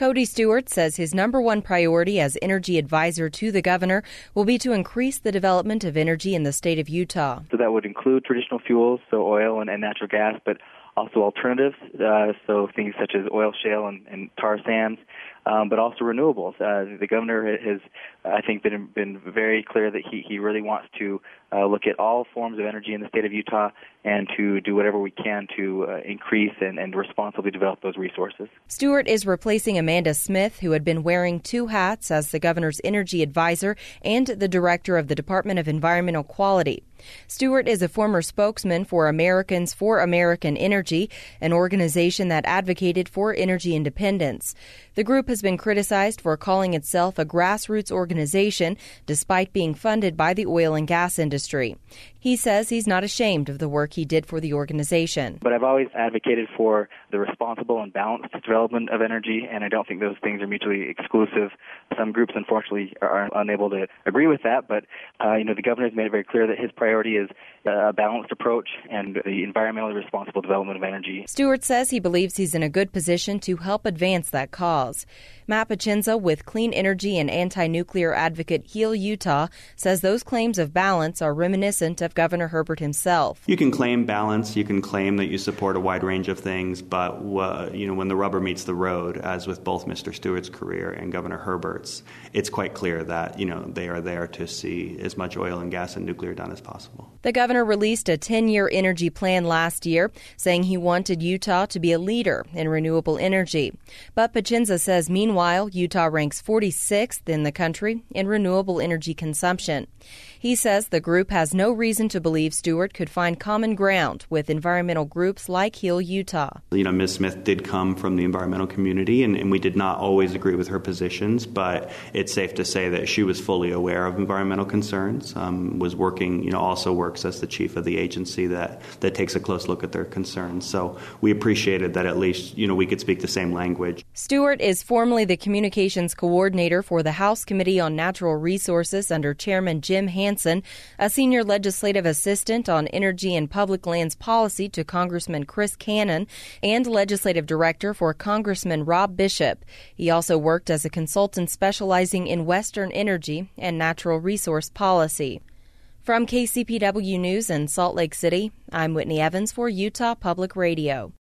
Cody Stewart says his number one priority as energy advisor to the governor will be to increase the development of energy in the state of Utah. So that would include traditional fuels, so oil and natural gas, but also alternatives, so things such as oil shale and tar sands, but also renewables. The governor has, I think, been very clear that he really wants to look at all forms of energy in the state of Utah and to do whatever we can to increase and responsibly develop those resources. Stewart is replacing Amanda Smith, who had been wearing two hats as the governor's energy advisor and the director of the Department of Environmental Quality. Stewart is a former spokesman for Americans for American Energy, an organization that advocated for energy independence. The group has been criticized for calling itself a grassroots organization, despite being funded by the oil and gas industry. He says he's not ashamed of the work he did for the organization. But I've always advocated for the responsible and balanced development of energy, and I don't think those things are mutually exclusive. Some groups, unfortunately, are unable to agree with that, but the governor has made it very clear that his priority is a balanced approach and the environmentally responsible development of energy. Stewart says he believes he's in a good position to help advance that cause. Matt Pacienza with clean energy and anti-nuclear advocate Heal Utah says those claims of balance are reminiscent of Governor Herbert himself. You can claim balance, you can claim that you support a wide range of things, but when the rubber meets the road, as with both Mr. Stewart's career and Governor Herbert's, it's quite clear that they are there to see as much oil and gas and nuclear done as possible. The governor released a 10-year energy plan last year, saying he wanted Utah to be a leader in renewable energy. But Pacienza says, meanwhile, Utah ranks 46th in the country in renewable energy consumption. He says the group has no reason to believe Stewart could find common ground with environmental groups like Heal Utah. Ms. Smith did come from the environmental community, and we did not always agree with her positions, but it's safe to say that she was fully aware of environmental concerns, was working, also works as the chief of the agency that takes a close look at their concerns. So we appreciated that at least, we could speak the same language. Stewart is formerly the communications coordinator for the House Committee on Natural Resources under Chairman Jim Hansen, a senior legislative assistant on energy and public lands policy to Congressman Chris Cannon, and legislative director for Congressman Rob Bishop. He also worked as a consultant specializing in Western energy and natural resource policy. From KCPW News in Salt Lake City, I'm Whitney Evans for Utah Public Radio.